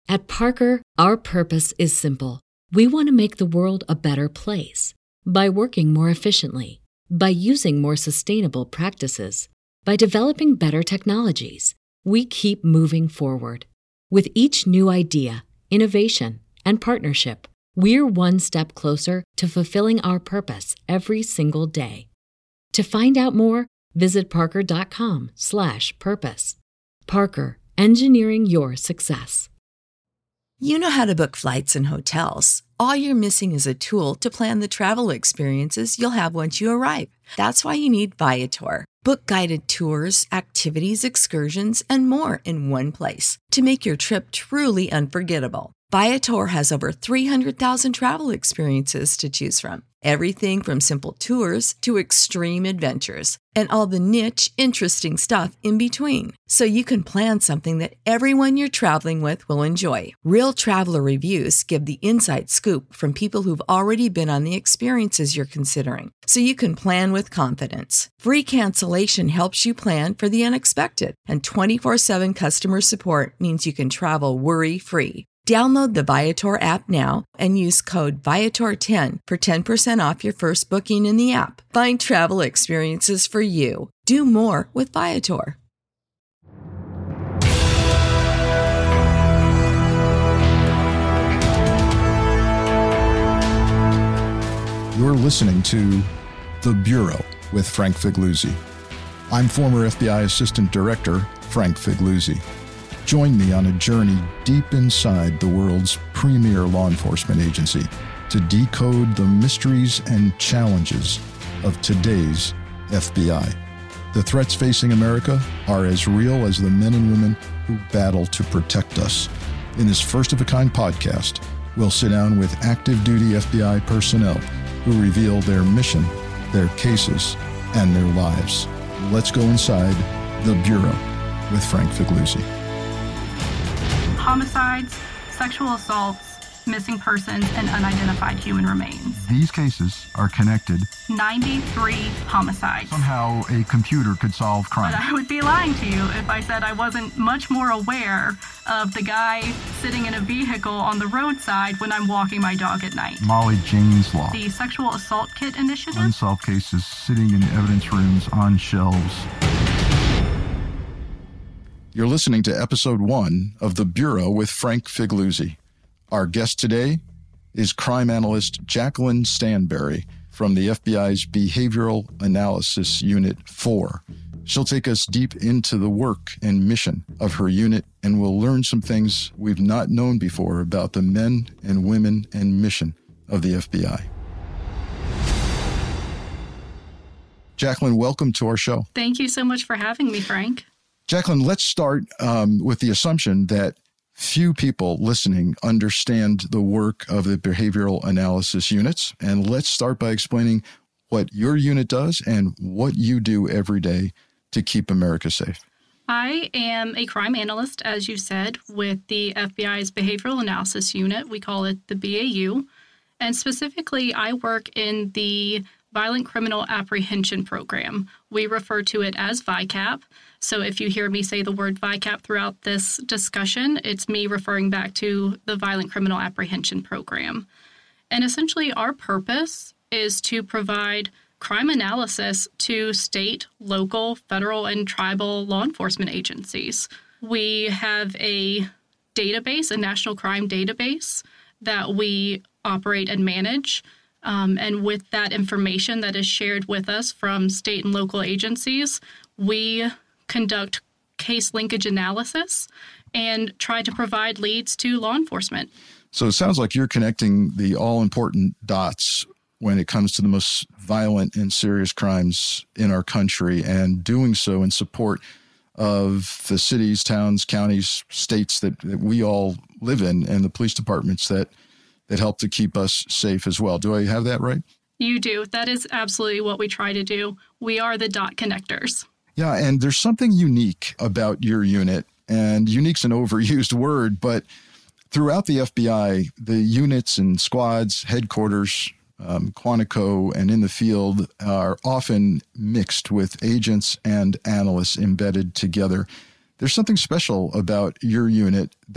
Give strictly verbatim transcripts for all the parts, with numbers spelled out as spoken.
At Parker, our purpose is simple. We want to make the world a better place by working more efficiently, by using more sustainable practices, by developing better technologies. We keep moving forward. With each new idea, innovation, and partnership, we're one step closer to fulfilling our purpose every single day. To find out more, visit parker.com slash purpose. Parker, engineering your success. You know how to book flights and hotels. All you're missing is a tool to plan the travel experiences you'll have once you arrive. That's why you need Viator. Book guided tours, activities, excursions, and more in one place to make your trip truly unforgettable. Viator has over three hundred thousand travel experiences to choose from. Everything from simple tours to extreme adventures and all the niche, interesting stuff in between. So you can plan something that everyone you're traveling with will enjoy. Real traveler reviews give the inside scoop from people who've already been on the experiences you're considering. So you can plan with confidence. Free cancellation helps you plan for the unexpected. And twenty-four seven customer support means you can travel worry-free. Download the Viator app now and use code Viator ten for ten percent off your first booking in the app. Find travel experiences for you. Do more with Viator. You're listening to The Bureau with Frank Figliuzzi. I'm former F B I Assistant Director Frank Figliuzzi. Join me on a journey deep inside the world's premier law enforcement agency to decode the mysteries and challenges of today's F B I. The threats facing America are as real as the men and women who battle to protect us. In this first-of-a-kind podcast, we'll sit down with active duty F B I personnel who reveal their mission, their cases, and their lives. Let's go inside The Bureau with Frank Figliuzzi. Homicides, sexual assaults, missing persons, and unidentified human remains. These cases are connected. ninety-three homicides. Somehow a computer could solve crime. But I would be lying to you if I said I wasn't much more aware of the guy sitting in a vehicle on the roadside when I'm walking my dog at night. Molly Jane's Law. The Sexual Assault Kit Initiative. Unsolved cases sitting in evidence rooms on shelves. You're listening to episode one of The Bureau with Frank Figliuzzi. Our guest today is crime analyst Jacqueline Stanberry from the F B I's Behavioral Analysis Unit four. She'll take us deep into the work and mission of her unit, and we'll learn some things we've not known before about the men and women and mission of the F B I. Jacqueline, welcome to our show. Thank you so much for having me, Frank. Jacqueline, let's start um, with the assumption that few people listening understand the work of the behavioral analysis units. And let's start by explaining what your unit does and what you do every day to keep America safe. I am a crime analyst, as you said, with the F B I's Behavioral Analysis Unit. We call it the B A U. And specifically, I work in the Violent Criminal Apprehension Program. We refer to it as V I C A P. So if you hear me say the word V I C A P throughout this discussion, it's me referring back to the Violent Criminal Apprehension Program. And essentially, our purpose is to provide crime analysis to state, local, federal, and tribal law enforcement agencies. We have a database, a national crime database that we operate and manage. Um, and with that information that is shared with us from state and local agencies, we conduct case linkage analysis and try to provide leads to law enforcement. So it sounds like you're connecting the all-important dots when it comes to the most violent and serious crimes in our country, and doing so in support of the cities, towns, counties, states that, that we all live in, and the police departments that that help to keep us safe as well. Do I have that right? You do. That is absolutely what we try to do. We are the dot connectors. Yeah, and there's something unique about your unit, and unique's an overused word, but throughout the F B I, the units and squads, headquarters, um, Quantico, and in the field are often mixed with agents and analysts embedded together. There's something special about your unit that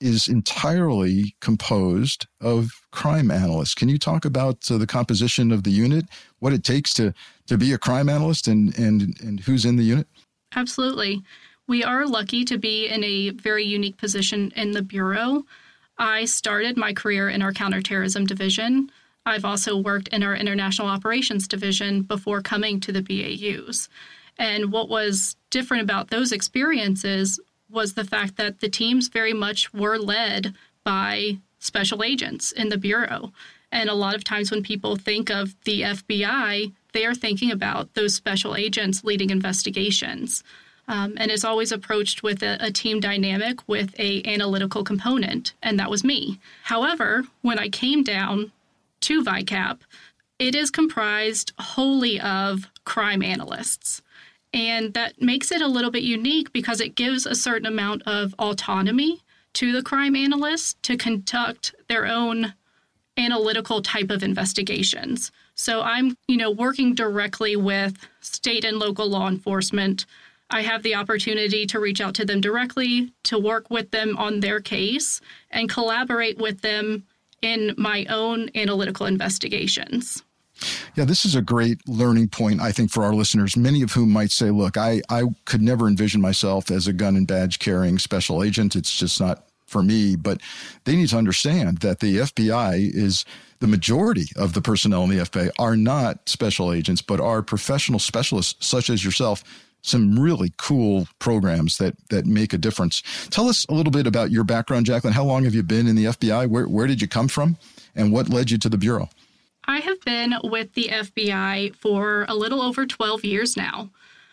is entirely composed of crime analysts. Can you talk about uh, the composition of the unit, what it takes to, to be a crime analyst, and, and, and who's in the unit? Absolutely. We are lucky to be in a very unique position in the Bureau. I started my career in our counterterrorism division. I've also worked in our international operations division before coming to the B A Us. And what was different about those experiences was the fact that the teams very much were led by special agents in the Bureau. And a lot of times when people think of the F B I, they are thinking about those special agents leading investigations. Um, and it's always approached with a, a team dynamic with a analytical component, and that was me. However, when I came down to V I C A P, it is comprised wholly of crime analysts. And that makes it a little bit unique because it gives a certain amount of autonomy to the crime analysts to conduct their own analytical type of investigations. So I'm, you know, working directly with state and local law enforcement. I have the opportunity to reach out to them directly, to work with them on their case, and collaborate with them in my own analytical investigations. Yeah, this is a great learning point, I think, for our listeners, many of whom might say, look, I, I could never envision myself as a gun and badge carrying special agent. It's just not for me. But they need to understand that the F B I is the majority of the personnel in the F B I are not special agents, but are professional specialists such as yourself. Some really cool programs that that make a difference. Tell us a little bit about your background, Jacqueline. How long have you been in the F B I? Where where did you come from? And what led you to the Bureau? I have been with the F B I for a little over twelve years now.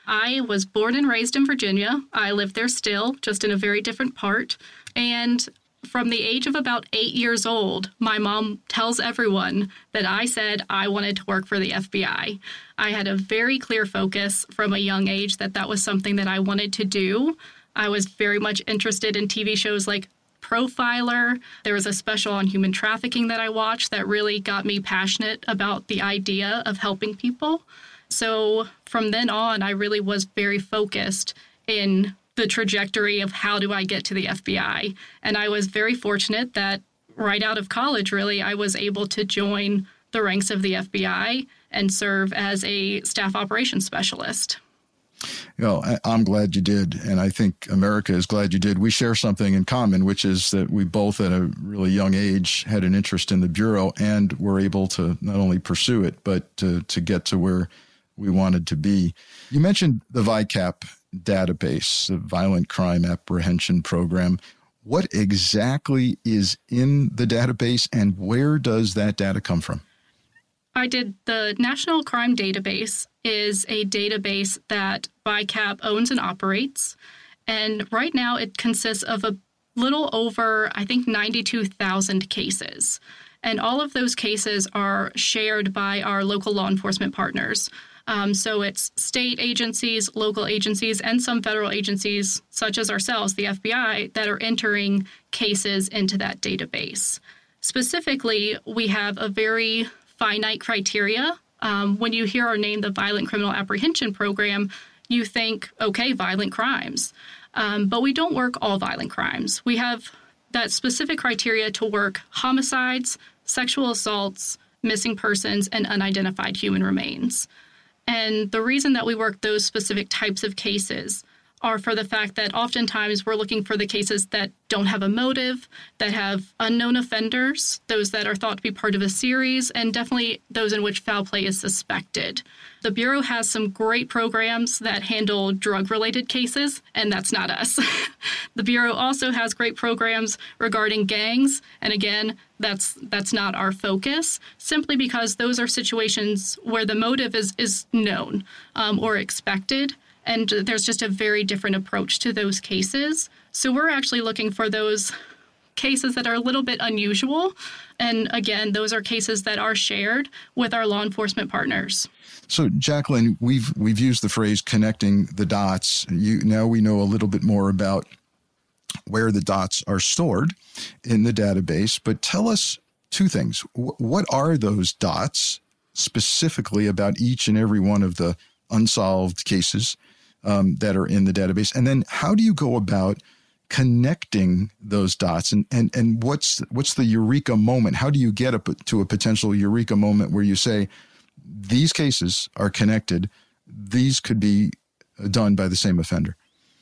I was born and raised in Virginia. I live there still, just in a very different part. And from the age of about eight years old, my mom tells everyone that I said I wanted to work for the F B I. I had a very clear focus from a young age that that was something that I wanted to do. I was very much interested in T V shows like Profiler. There was a special on human trafficking that I watched that really got me passionate about the idea of helping people. So from then on, I really was very focused in the trajectory of how do I get to the F B I. And I was very fortunate that right out of college, really, I was able to join the ranks of the F B I and serve as a staff operations specialist. You know, I'm glad you did, and I think America is glad you did. We share something in common, which is that we both at a really young age had an interest in the Bureau and were able to not only pursue it, but to, to get to where we wanted to be. You mentioned the V I C A P database, the Violent Crime Apprehension Program. What exactly is in the database, and where does that data come from? I did. The National Crime Database is a database that V I C A P owns and operates. And right now it consists of a little over, I think, ninety-two thousand cases. And all of those cases are shared by our local law enforcement partners. Um, so it's state agencies, local agencies, and some federal agencies, such as ourselves, the F B I, that are entering cases into that database. Specifically, we have a very finite criteria. Um, when you hear our name, the Violent Criminal Apprehension Program, you think, okay, violent crimes. Um, but we don't work all violent crimes. We have that specific criteria to work homicides, sexual assaults, missing persons, and unidentified human remains. And the reason that we work those specific types of cases are for the fact that oftentimes we're looking for the cases that don't have a motive, that have unknown offenders, those that are thought to be part of a series, and definitely those in which foul play is suspected. The Bureau has some great programs that handle drug-related cases, and that's not us. The Bureau also has great programs regarding gangs, and again, that's that's not our focus, simply because those are situations where the motive is, is known um, or expected. And there's just a very different approach to those cases. So we're actually looking for those cases that are a little bit unusual. And again, those are cases that are shared with our law enforcement partners. So, Jacqueline, we've we've used the phrase connecting the dots. You, now we know a little bit more about where the dots are stored in the database. But tell us two things. W- what are those dots specifically about each and every one of the unsolved cases Um, that are in the database? And then how do you go about connecting those dots? And, and, and what's, what's the eureka moment? How do you get a, to a potential eureka moment where you say, these cases are connected, these could be done by the same offender?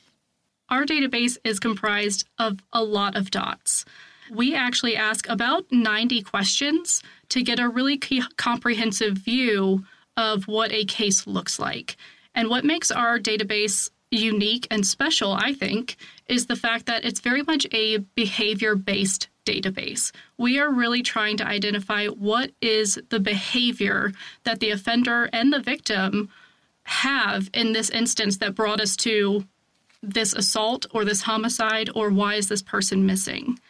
Our database is comprised of a lot of dots. We actually ask about ninety questions to get a really key, comprehensive view of what a case looks like. And what makes our database unique and special, I think, is the fact that it's very much a behavior-based database. We are really trying to identify what is the behavior that the offender and the victim have in this instance that brought us to this assault or this homicide, or why is this person missing?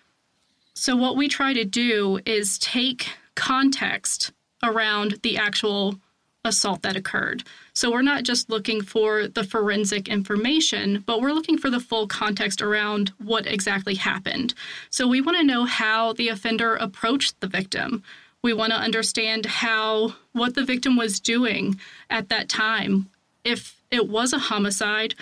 So what we try to do is take context around the actual assault that occurred. So we're not just looking for the forensic information, but we're looking for the full context around what exactly happened. So we want to know how the offender approached the victim. We want to understand how, what the victim was doing at that time. If it was a homicide,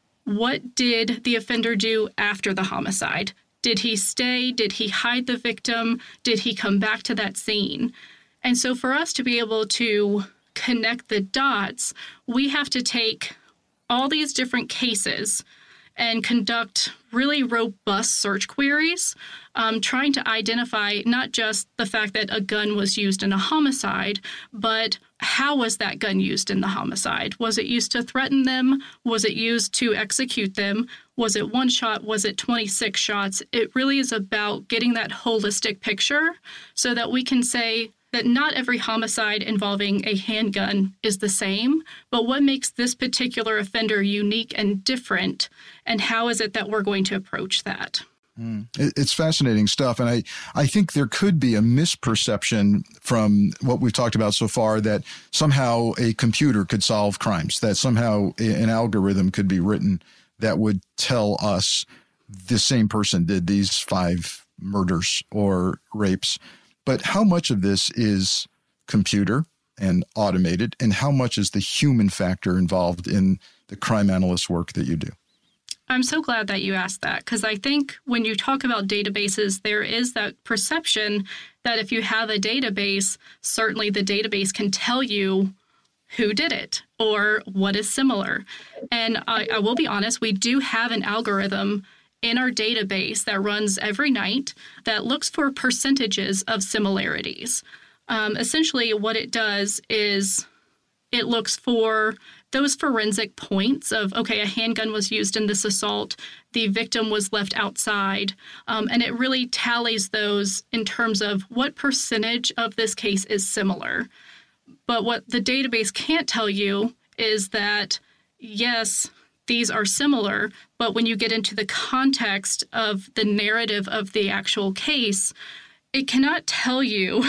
what did the offender do after the homicide? Did he stay? Did he hide the victim? Did he come back to that scene? And so for us to be able to connect the dots, we have to take all these different cases and conduct really robust search queries, um, trying to identify not just the fact that a gun was used in a homicide, but how was that gun used in the homicide? Was it used to threaten them? Was it used to execute them? Was it one shot? Was it twenty-six shots? It really is about getting that holistic picture so that we can say that not every homicide involving a handgun is the same, but what makes this particular offender unique and different, and how is it that we're going to approach that? Mm. It's fascinating stuff. And I, I think there could be a misperception from what we've talked about so far that somehow a computer could solve crimes, that somehow an algorithm could be written that would tell us the same person did these five murders or rapes. But how much of this is computer and automated, and how much is the human factor involved in the crime analyst work that you do? I'm so glad that you asked that, because I think when you talk about databases, there is that perception that if you have a database, certainly the database can tell you who did it or what is similar. And I, I will be honest, we do have an algorithm in our database that runs every night that looks for percentages of similarities. Um, essentially, what it does is it looks for those forensic points of, okay, a handgun was used in this assault, the victim was left outside, um, and it really tallies those in terms of what percentage of this case is similar. But what the database can't tell you is that, yes, these are similar, but when you get into the context of the narrative of the actual case, it cannot tell you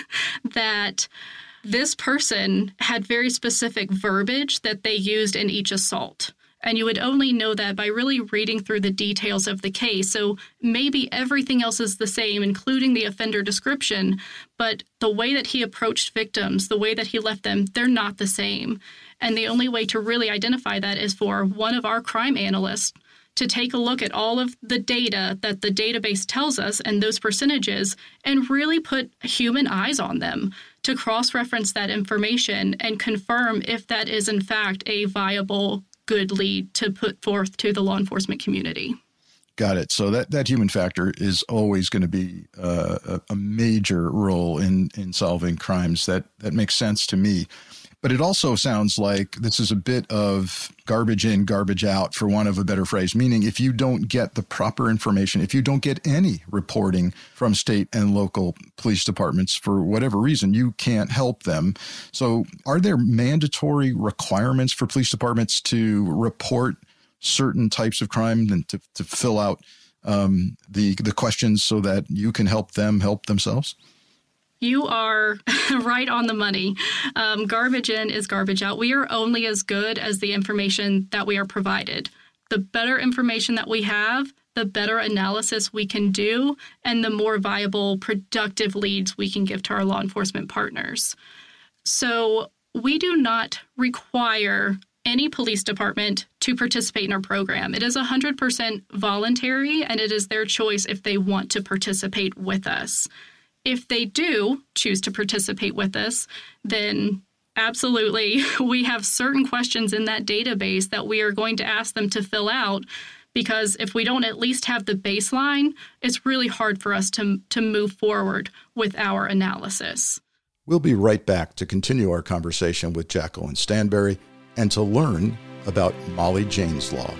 that this person had very specific verbiage that they used in each assault. And you would only know that by really reading through the details of the case. So maybe everything else is the same, including the offender description, but the way that he approached victims, the way that he left them, they're not the same. And the only way to really identify that is for one of our crime analysts to take a look at all of the data that the database tells us and those percentages and really put human eyes on them to cross-reference that information and confirm if that is in fact a viable, good lead to put forth to the law enforcement community. Got it. So that, that human factor is always going to be uh, a, a major role in, in solving crimes. That, that makes sense to me. But it also sounds like this is a bit of garbage in, garbage out, for want of a better phrase, meaning if you don't get the proper information, if you don't get any reporting from state and local police departments for whatever reason, you can't help them. So are there mandatory requirements for police departments to report certain types of crime and to, to fill out um, the, the questions so that you can help them help themselves? You are right on the money. Um, garbage in is garbage out. We are only as good as the information that we are provided. The better information that we have, the better analysis we can do, and the more viable, productive leads we can give to our law enforcement partners. So we do not require any police department to participate in our program. It is one hundred percent voluntary, and it is their choice if they want to participate with us. If they do choose to participate with us, then absolutely, we have certain questions in that database that we are going to ask them to fill out, because if we don't at least have the baseline, it's really hard for us to, to move forward with our analysis. We'll be right back to continue our conversation with Jacqueline Stanberry and to learn about Molly Jane's Law.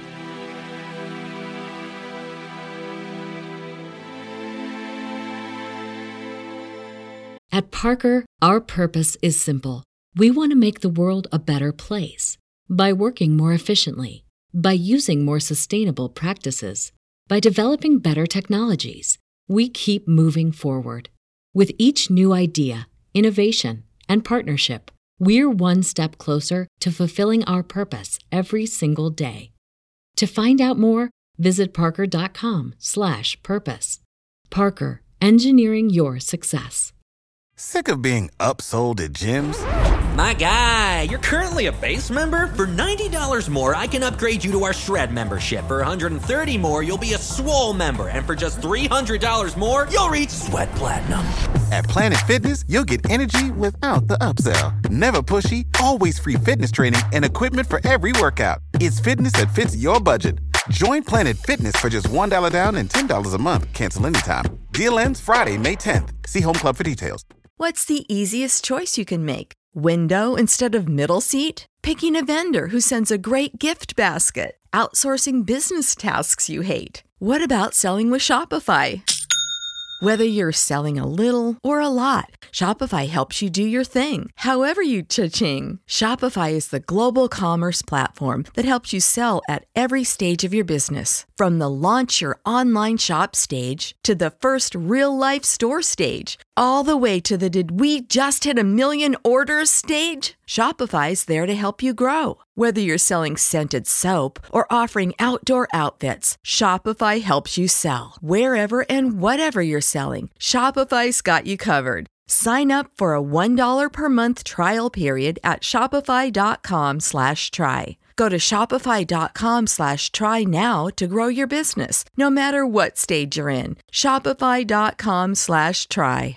At Parker, our purpose is simple. We want to make the world a better place by working more efficiently, by using more sustainable practices, by developing better technologies. We keep moving forward. With each new idea, innovation, and partnership, we're one step closer to fulfilling our purpose every single day. To find out more, visit parker.com slash purpose. Parker, engineering your success. Sick of being upsold at gyms? My guy, you're currently a base member? For ninety dollars more, I can upgrade you to our Shred membership. For one hundred thirty dollars more, you'll be a Swole member. And for just three hundred dollars more, you'll reach Sweat Platinum. At Planet Fitness, you'll get energy without the upsell. Never pushy, always free fitness training and equipment for every workout. It's fitness that fits your budget. Join Planet Fitness for just one dollar down and ten dollars a month. Cancel anytime. Deal ends Friday, May tenth. See Home Club for details. What's the easiest choice you can make? Window instead of middle seat? Picking a vendor who sends a great gift basket? Outsourcing business tasks you hate? What about selling with Shopify? Whether you're selling a little or a lot, Shopify helps you do your thing, however you cha-ching. Shopify is the global commerce platform that helps you sell at every stage of your business. From the launch your online shop stage to the first real-life store stage, all the way to the did we just hit a million orders stage. Shopify's there to help you grow. Whether you're selling scented soap or offering outdoor outfits, Shopify helps you sell. Wherever and whatever you're selling, Shopify's got you covered. Sign up for a one dollar per month trial period at shopify.com slash try. Go to shopify.com slash try now to grow your business, no matter what stage you're in. Shopify.com slash try.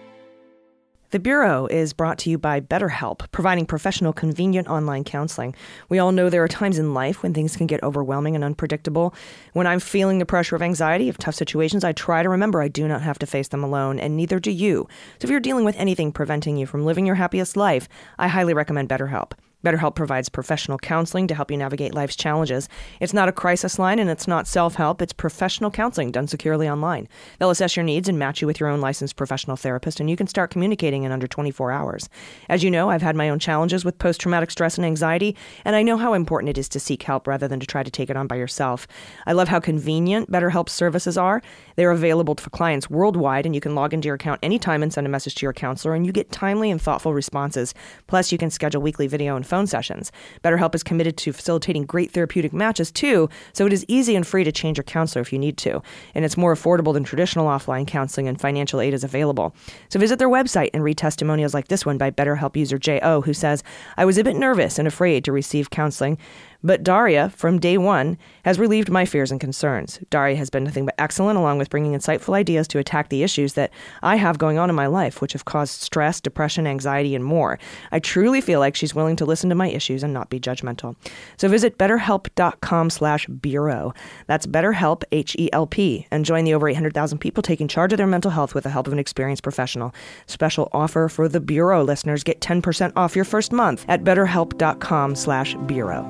The Bureau is brought to you by BetterHelp, providing professional, convenient online counseling. We all know there are times in life when things can get overwhelming and unpredictable. When I'm feeling the pressure of anxiety, of tough situations, I try to remember I do not have to face them alone, and neither do you. So if you're dealing with anything preventing you from living your happiest life, I highly recommend BetterHelp. BetterHelp provides professional counseling to help you navigate life's challenges. It's not a crisis line and it's not self-help. It's professional counseling done securely online. They'll assess your needs and match you with your own licensed professional therapist, and you can start communicating in under twenty-four hours. As you know, I've had my own challenges with post-traumatic stress and anxiety, and I know how important it is to seek help rather than to try to take it on by yourself. I love how convenient BetterHelp's services are. They're available for clients worldwide, and you can log into your account anytime and send a message to your counselor, and you get timely and thoughtful responses. Plus, you can schedule weekly video and phone sessions. BetterHelp is committed to facilitating great therapeutic matches too, so it is easy and free to change your counselor if you need to. And it's more affordable than traditional offline counseling, and financial aid is available. So visit their website and read testimonials like this one by BetterHelp user J O, who says, "I was a bit nervous and afraid to receive counseling, but Daria, from day one, has relieved my fears and concerns. Daria has been nothing but excellent, along with bringing insightful ideas to attack the issues that I have going on in my life, which have caused stress, depression, anxiety, and more. I truly feel like she's willing to listen to my issues and not be judgmental." So visit betterhelp.com slash bureau. That's BetterHelp, H E L P, and join the over eight hundred thousand people taking charge of their mental health with the help of an experienced professional. Special offer for the Bureau listeners. Get ten percent off your first month at betterhelp.com slash bureau.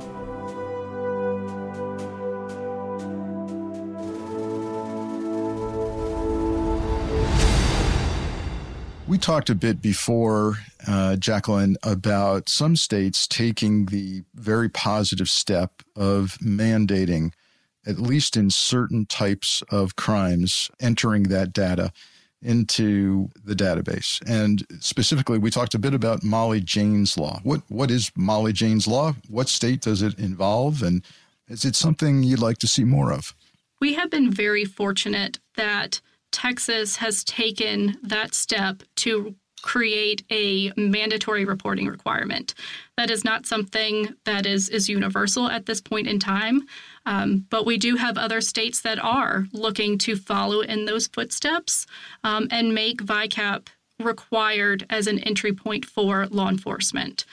We talked a bit before, uh, Jacqueline, about some states taking the very positive step of mandating, at least in certain types of crimes, entering that data into the database. And specifically, we talked a bit about Molly Jane's Law. What What is Molly Jane's Law? What state does it involve? And is it something you'd like to see more of? We have been very fortunate that Texas has taken that step to create a mandatory reporting requirement. That is not something that is, is universal at this point in time, um, but we do have other states that are looking to follow in those footsteps um, and make V I C A P required as an entry point for law enforcement.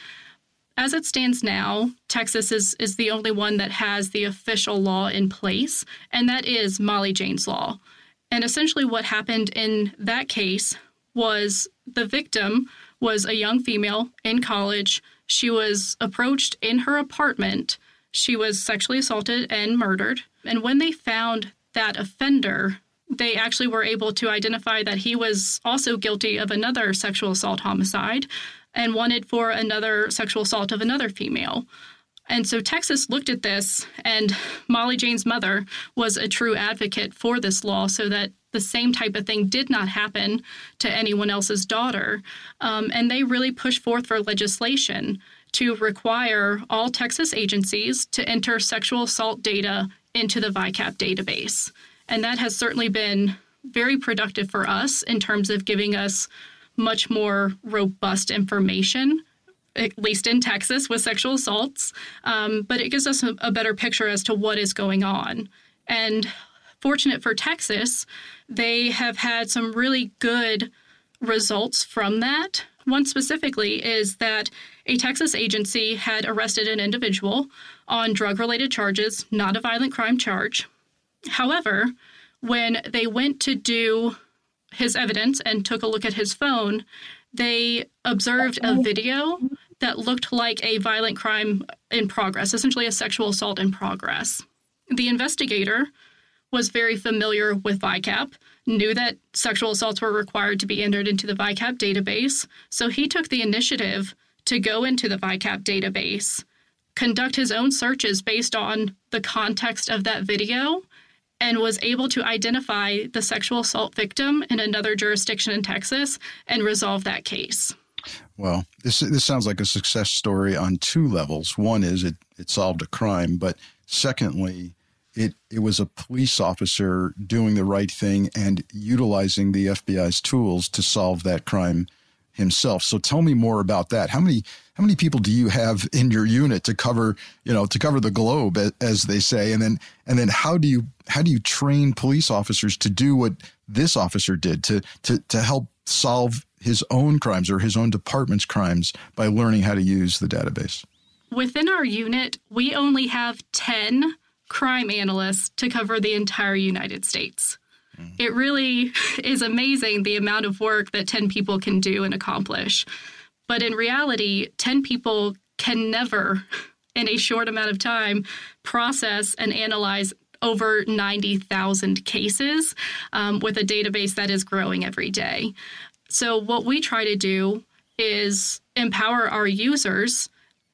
As it stands now, Texas is, is the only one that has the official law in place, and that is Molly Jane's Law. And essentially what happened in that case was the victim was a young female in college. She was approached in her apartment. She was sexually assaulted and murdered. And when they found that offender, they actually were able to identify that he was also guilty of another sexual assault homicide and wanted for another sexual assault of another female. And so Texas looked at this, and Molly Jane's mother was a true advocate for this law so that the same type of thing did not happen to anyone else's daughter. Um, and they really pushed forth for legislation to require all Texas agencies to enter sexual assault data into the V I C A P database. And that has certainly been very productive for us in terms of giving us much more robust information, at least in Texas, with sexual assaults. Um, but it gives us a, a better picture as to what is going on. And fortunate for Texas, they have had some really good results from that. One specifically is that a Texas agency had arrested an individual on drug-related charges, not a violent crime charge. However, when they went to do his evidence and took a look at his phone, they observed a video that looked like a violent crime in progress, essentially a sexual assault in progress. The investigator was very familiar with V I C A P, knew that sexual assaults were required to be entered into the V I C A P database, so he took the initiative to go into the V I C A P database, conduct his own searches based on the context of that video, and was able to identify the sexual assault victim in another jurisdiction in Texas and resolve that case. Well, this this sounds like a success story on two levels. One is it, it solved a crime, but secondly, it, it was a police officer doing the right thing and utilizing the F B I's tools to solve that crime himself. So tell me more about that. How many how many people do you have in your unit to cover, you know, to cover the globe, as they say? And then and then how do you how do you train police officers to do what this officer did to to to help solve his own crimes or his own department's crimes by learning how to use the database? Within our unit, we only have ten crime analysts to cover the entire United States. Mm. It really is amazing the amount of work that ten people can do and accomplish. But in reality, ten people can never, in a short amount of time, process and analyze over ninety thousand cases um, with a database that is growing every day. So what we try to do is empower our users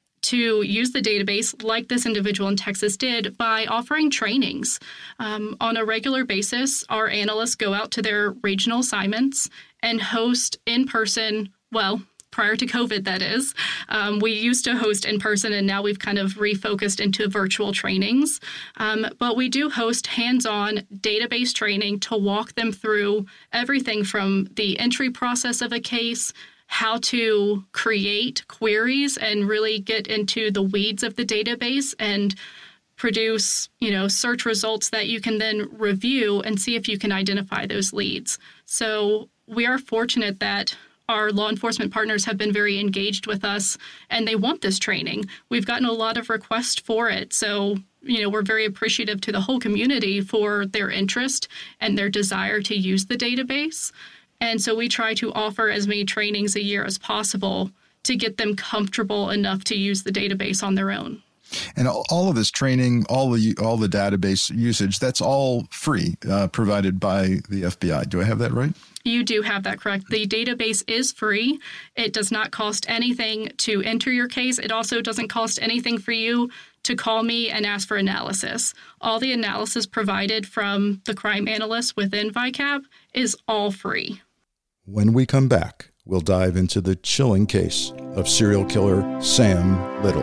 to use the database like this individual in Texas did by offering trainings. Um, on a regular basis, our analysts go out to their regional assignments and host in-person, well, prior to COVID, that is. Um, we used to host in person, and now we've kind of refocused into virtual trainings. Um, but we do host hands-on database training to walk them through everything from the entry process of a case, how to create queries and really get into the weeds of the database and produce, you know, search results that you can then review and see if you can identify those leads. So we are fortunate that our law enforcement partners have been very engaged with us, and they want this training. We've gotten a lot of requests for it. So, you know, we're very appreciative to the whole community for their interest and their desire to use the database. And so we try to offer as many trainings a year as possible to get them comfortable enough to use the database on their own. And all of this training, all the all the database usage, that's all free, uh, provided by the F B I. Do I have that right? You do have that correct. The database is free. It does not cost anything to enter your case. It also doesn't cost anything for you to call me and ask for analysis. All the analysis provided from the crime analysts within V I C A P is all free. When we come back, we'll dive into the chilling case of serial killer Sam Little.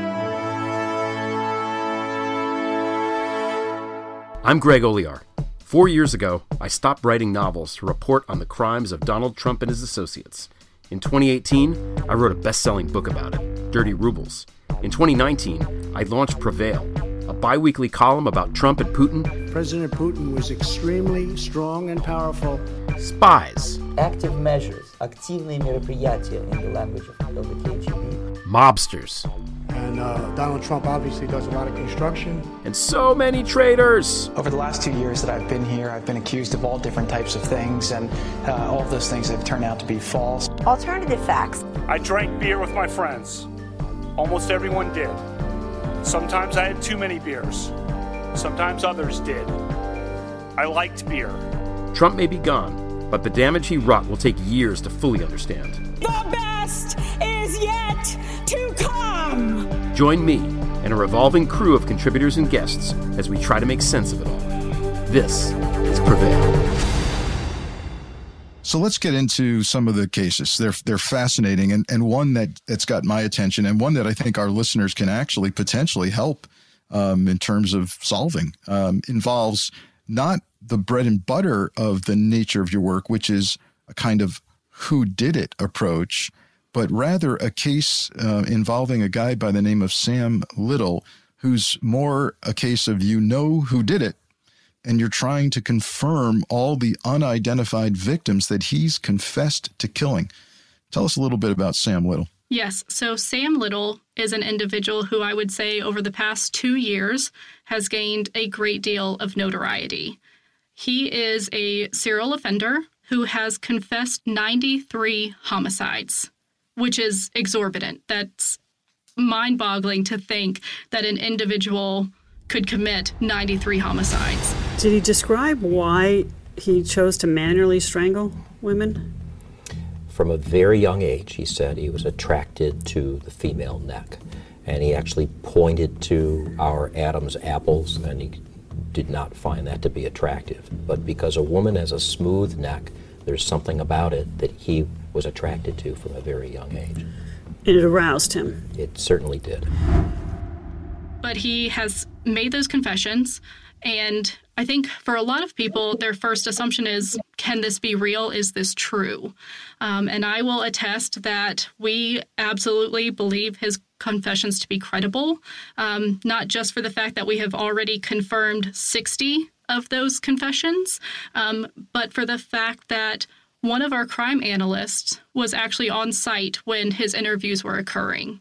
I'm Greg Olear. Four years ago, I stopped writing novels to report on the crimes of Donald Trump and his associates. In twenty eighteen, I wrote a best-selling book about it, Dirty Rubles. In twenty nineteen, I launched Prevail, a bi-weekly column about Trump and Putin. President Putin was extremely strong and powerful. Spies. Active measures, активные мероприятия in the language of, of the K G B. Mobsters. And uh, Donald Trump obviously does a lot of construction. And so many traitors. Over the last two years that I've been here, I've been accused of all different types of things, and uh, all of those things have turned out to be false. Alternative facts. I drank beer with my friends. Almost everyone did. Sometimes I had too many beers. Sometimes others did. I liked beer. Trump may be gone, but the damage he wrought will take years to fully understand. The best is yet to come! Join me and a revolving crew of contributors and guests as we try to make sense of it all. This is Prevail. So let's get into some of the cases. They're they're fascinating, and, and one that, that's got my attention, and one that I think our listeners can actually potentially help um, in terms of solving, um, involves not the bread and butter of the nature of your work, which is a kind of who-did-it approach, but rather a case uh, involving a guy by the name of Sam Little, who's more a case of you know who did it, and you're trying to confirm all the unidentified victims that he's confessed to killing. Tell us a little bit about Sam Little. Yes, so Sam Little is an individual who I would say over the past two years has gained a great deal of notoriety. He is a serial offender who has confessed ninety-three homicides, which is exorbitant. That's mind-boggling to think that an individual could commit ninety-three homicides. Did he describe why he chose to manually strangle women? From a very young age, he said he was attracted to the female neck. And he actually pointed to our Adam's apples, and he did not find that to be attractive. But because a woman has a smooth neck, there's something about it that he was attracted to from a very young age. And it aroused him? It certainly did. But he has made those confessions, and I think for a lot of people, their first assumption is, can this be real? Is this true? Um, and I will attest that we absolutely believe his confessions to be credible, um, not just for the fact that we have already confirmed sixty of those confessions, um, but for the fact that one of our crime analysts was actually on site when his interviews were occurring.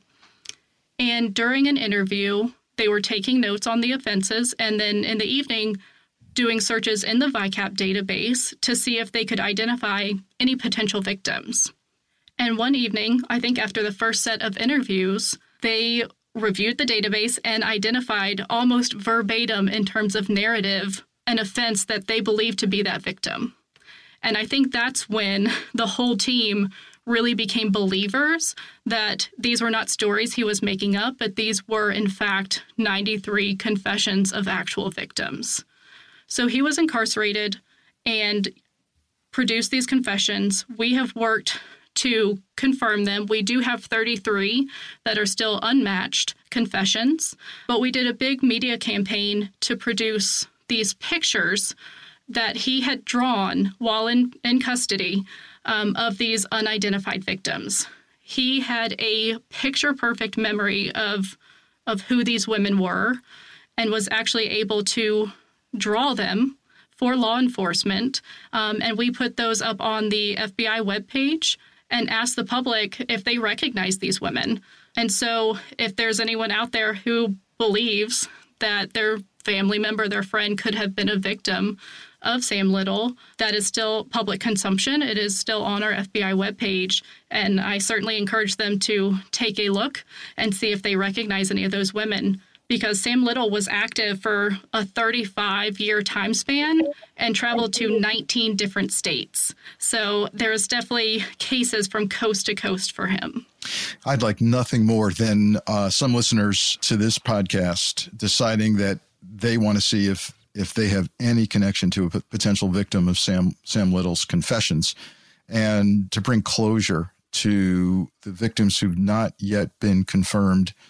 And during an interview, they were taking notes on the offenses, and then in the evening, doing searches in the V I C A P database to see if they could identify any potential victims. And one evening, I think after the first set of interviews, they reviewed the database and identified almost verbatim in terms of narrative an offense that they believed to be that victim. And I think that's when the whole team really became believers that these were not stories he was making up, but these were, in fact, ninety-three confessions of actual victims. So he was incarcerated and produced these confessions. We have worked to confirm them. We do have thirty-three that are still unmatched confessions, but we did a big media campaign to produce these pictures that he had drawn while in, in custody um, of these unidentified victims. He had a picture-perfect memory of, of who these women were and was actually able to draw them for law enforcement. Um, and we put those up on the F B I webpage and asked the public if they recognize these women. And so if there's anyone out there who believes that their family member, their friend could have been a victim of Sam Little, that is still public consumption. It is still on our F B I webpage, and I certainly encourage them to take a look and see if they recognize any of those women, because Sam Little was active for a thirty-five-year time span and traveled to nineteen different states. So there's definitely cases from coast to coast for him. I'd like nothing more than uh, some listeners to this podcast deciding that they want to see if if they have any connection to a p- potential victim of Sam Sam Little's confessions, and to bring closure to the victims who've not yet been confirmed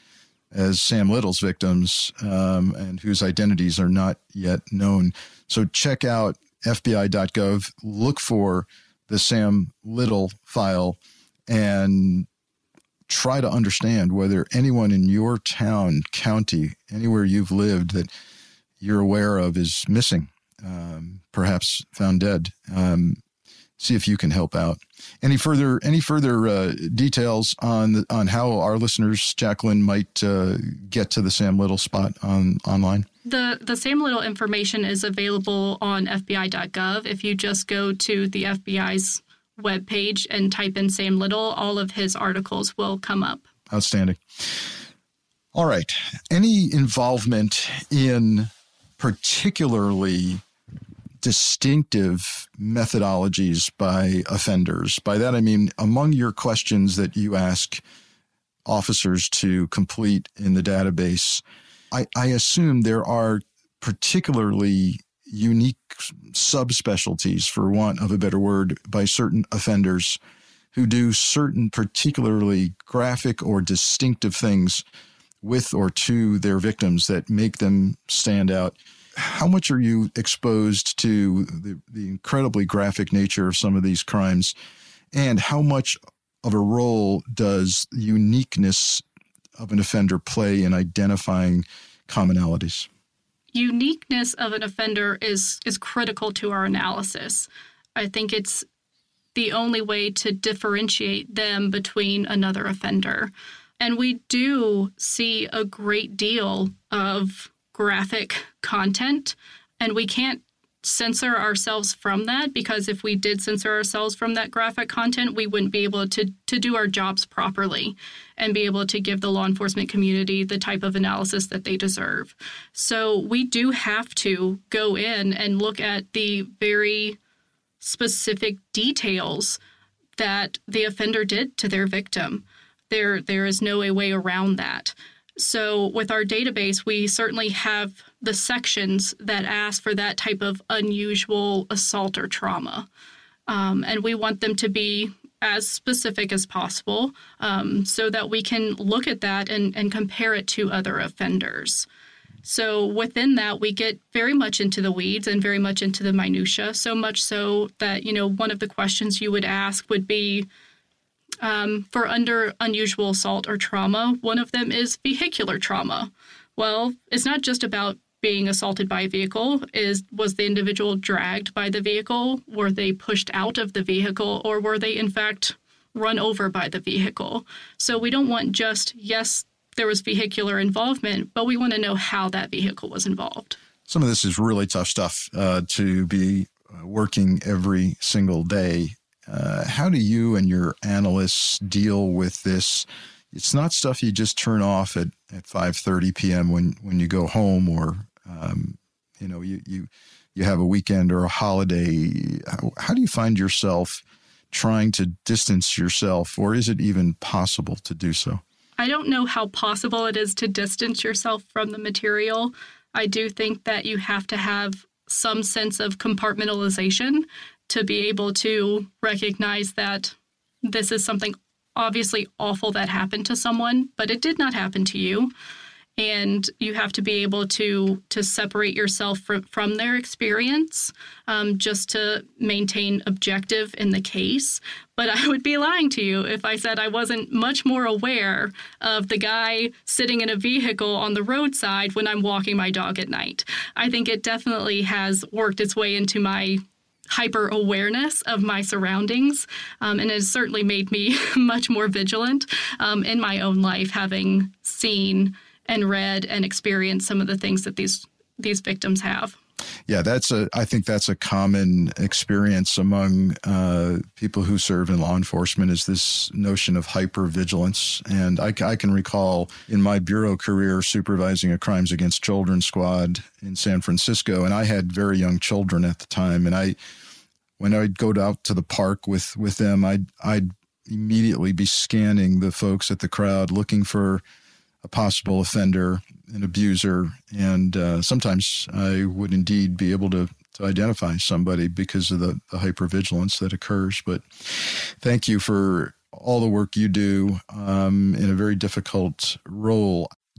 as Sam Little's victims um, and whose identities are not yet known. So check out F B I dot gov, look for the Sam Little file, and try to understand whether anyone in your town, county, anywhere you've lived that you're aware of is missing, um, perhaps found dead. Um, see if you can help out. Any further any further uh, details on the, on how our listeners, Jacqueline, might uh, get to the Sam Little spot on online? The the Sam Little information is available on F B I dot gov. If you just go to the F B I's webpage and type in Sam Little, all of his articles will come up. Outstanding. All right. Any involvement in particularly distinctive methodologies by offenders? By that, I mean, among your questions that you ask officers to complete in the database, I, I assume there are particularly unique subspecialties, for want of a better word, by certain offenders who do certain particularly graphic or distinctive things with or to their victims that make them stand out. How much are you exposed to the, the incredibly graphic nature of some of these crimes, and how much of a role does uniqueness of an offender play in identifying commonalities? Uniqueness of an offender is is critical to our analysis. I think it's the only way to differentiate them between another offender. And we do see a great deal of graphic content, and we can't censor ourselves from that, because if we did censor ourselves from that graphic content, we wouldn't be able to to do our jobs properly and be able to give the law enforcement community the type of analysis that they deserve. So we do have to go in and look at the very specific details that the offender did to their victim. There, there is no way around that. So with our database, we certainly have the sections that ask for that type of unusual assault or trauma. Um, and we want them to be as specific as possible um, so that we can look at that and, and compare it to other offenders. So within that, we get very much into the weeds and very much into the minutia, so much so that, you know, one of the questions you would ask would be, Um, for under unusual assault or trauma, one of them is vehicular trauma. Well, it's not just about being assaulted by a vehicle. Is was the individual dragged by the vehicle? Were they pushed out of the vehicle? Or were they, in fact, run over by the vehicle? So we don't want just, yes, there was vehicular involvement, but we want to know how that vehicle was involved. Some of this is really tough stuff uh, to be working every single day. Uh, how do you and your analysts deal with this? It's not stuff you just turn off at, at five thirty p.m. when, when you go home, or, um, you know, you, you, you have a weekend or a holiday. How, how do you find yourself trying to distance yourself, or is it even possible to do so? I don't know how possible it is to distance yourself from the material. I do think that you have to have some sense of compartmentalization to be able to recognize that this is something obviously awful that happened to someone, but it did not happen to you. And you have to be able to to separate yourself from, from their experience um, just to maintain objective in the case. But I would be lying to you if I said I wasn't much more aware of the guy sitting in a vehicle on the roadside when I'm walking my dog at night. I think it definitely has worked its way into my hyper awareness of my surroundings, um, and it has certainly made me much more vigilant um, in my own life, having seen and read and experienced some of the things that these these victims have. Yeah, that's a. I think that's a common experience among uh, people who serve in law enforcement, is this notion of hypervigilance. And I, I can recall in my bureau career supervising a crimes against children squad in San Francisco, and I had very young children at the time. And I, when I'd go out to the park with with them, I'd I'd immediately be scanning the folks at the crowd, looking for a possible offender, an abuser, and uh, sometimes I would indeed be able to, to identify somebody because of the, the hypervigilance that occurs. But thank you for all the work you do um, in a very difficult role.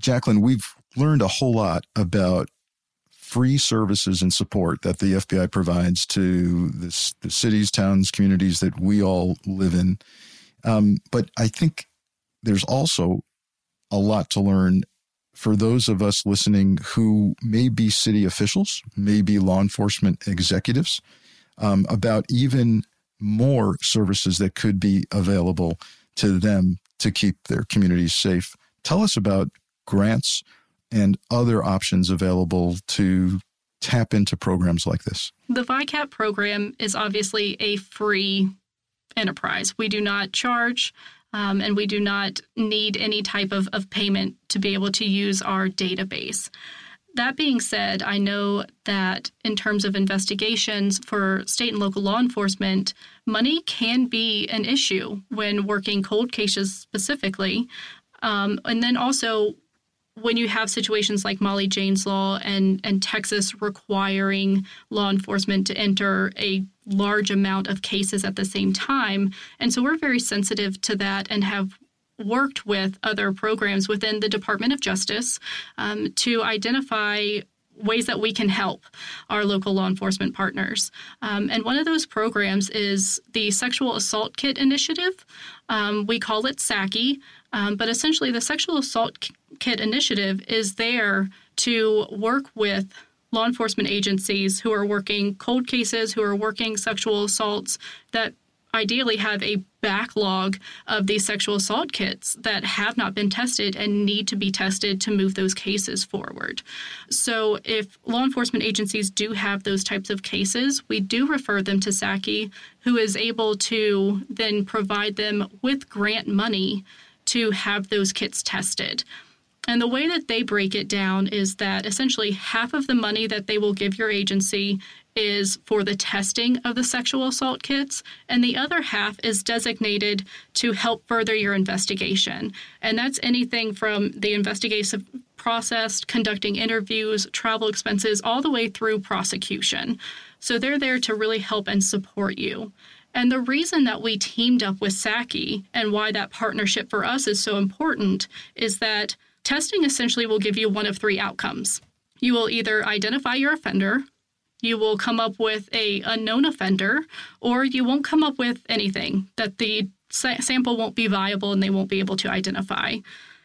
Jacqueline, we've learned a whole lot about free services and support that the F B I provides to this, the cities, towns, communities that we all live in. Um, but I think there's also a lot to learn for those of us listening who may be city officials, may be law enforcement executives, um, about even more services that could be available to them to keep their communities safe. Tell us about grants and other options available to tap into programs like this. The V I CAP program is obviously a free enterprise. We do not charge, um, and we do not need any type of, of payment to be able to use our database. That being said, I know that in terms of investigations for state and local law enforcement, money can be an issue when working cold cases specifically. Um, and then also when you have situations like Molly Jane's Law and, and Texas requiring law enforcement to enter a large amount of cases at the same time. And so we're very sensitive to that and have worked with other programs within the Department of Justice um, to identify ways that we can help our local law enforcement partners. Um, and one of those programs is the Sexual Assault Kit Initiative. Um, we call it SACI, um, but essentially the Sexual Assault Kit Initiative is there to work with law enforcement agencies who are working cold cases, who are working sexual assaults that ideally have a backlog of these sexual assault kits that have not been tested and need to be tested to move those cases forward. So if law enforcement agencies do have those types of cases, we do refer them to SACI, who is able to then provide them with grant money to have those kits tested. And the way that they break it down is that essentially half of the money that they will give your agency is for the testing of the sexual assault kits, and the other half is designated to help further your investigation. And that's anything from the investigative process, conducting interviews, travel expenses, all the way through prosecution. So they're there to really help and support you. And the reason that we teamed up with SACI and why that partnership for us is so important is that testing essentially will give you one of three outcomes. You will either identify your offender, you will come up with a unknown offender, or you won't come up with anything, that the sa- sample won't be viable and they won't be able to identify.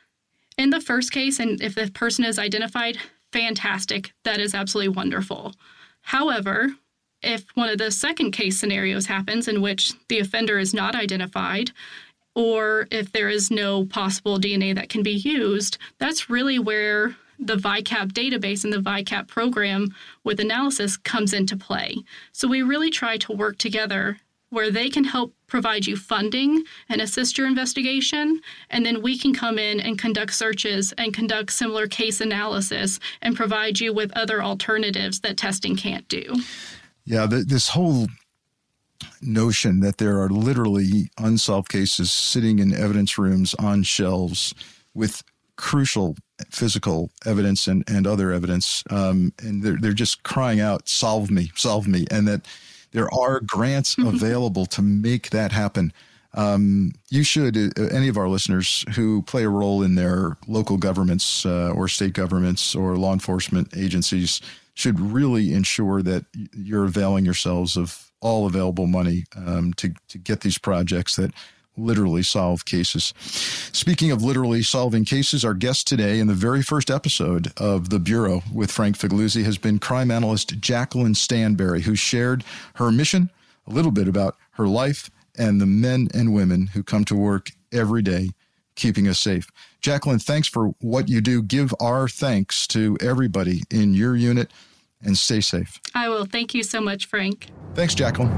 In the first case, and if the person is identified, fantastic. That is absolutely wonderful. However, if one of the second case scenarios happens in which the offender is not identified, or if there is no possible D N A that can be used, that's really where the V I CAP database and the V I CAP program with analysis comes into play. So we really try to work together where they can help provide you funding and assist your investigation, and then we can come in and conduct searches and conduct similar case analysis and provide you with other alternatives that testing can't do. Yeah, the, this whole notion that there are literally unsolved cases sitting in evidence rooms on shelves with crucial physical evidence and, and other evidence, um, and they're, they're just crying out, solve me, solve me, and that there are grants available to make that happen. Um, you should, uh, any of our listeners who play a role in their local governments uh, or state governments or law enforcement agencies should really ensure that you're availing yourselves of all available money um, to, to get these projects that literally solve cases. Speaking of literally solving cases, our guest today in the very first episode of The Bureau with Frank Figliuzzi has been crime analyst Jacqueline Stanberry, who shared her mission, a little bit about her life, and the men and women who come to work every day keeping us safe. Jacqueline, thanks for what you do. Give our thanks to everybody in your unit and stay safe. I will. Thank you so much, Frank. Thanks, Jacqueline.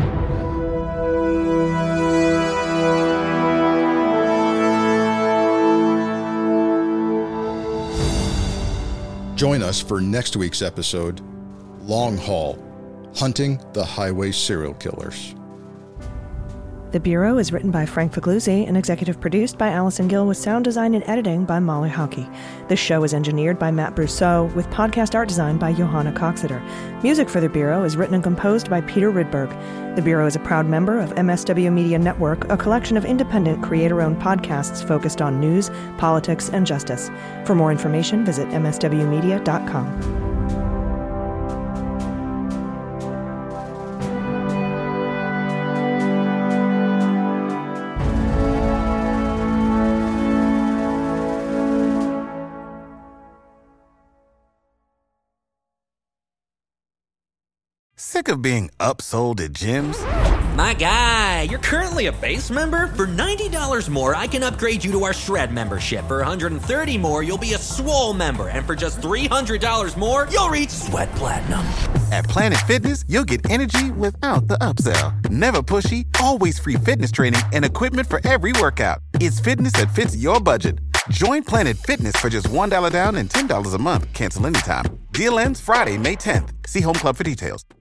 Join us for next week's episode, Long Haul, Hunting the Highway Serial Killers. The Bureau is written by Frank Figluzzi and executive produced by Allison Gill with sound design and editing by Molly Hockey. This show is engineered by Matt Brousseau with podcast art design by Johanna Coxeter. Music for The Bureau is written and composed by Peter Rydberg. The Bureau is a proud member of M S W Media Network, a collection of independent creator-owned podcasts focused on news, politics, and justice. For more information, visit m s w media dot com. Sick of being upsold at gyms? My guy, you're currently a base member? For ninety dollars more, I can upgrade you to our Shred membership. For one hundred thirty dollars more, you'll be a Swole member. And for just three hundred dollars more, you'll reach Sweat Platinum. At Planet Fitness, you'll get energy without the upsell. Never pushy, always free fitness training and equipment for every workout. It's fitness that fits your budget. Join Planet Fitness for just one dollar down and ten dollars a month. Cancel anytime. Deal ends Friday, May tenth. See Home Club for details.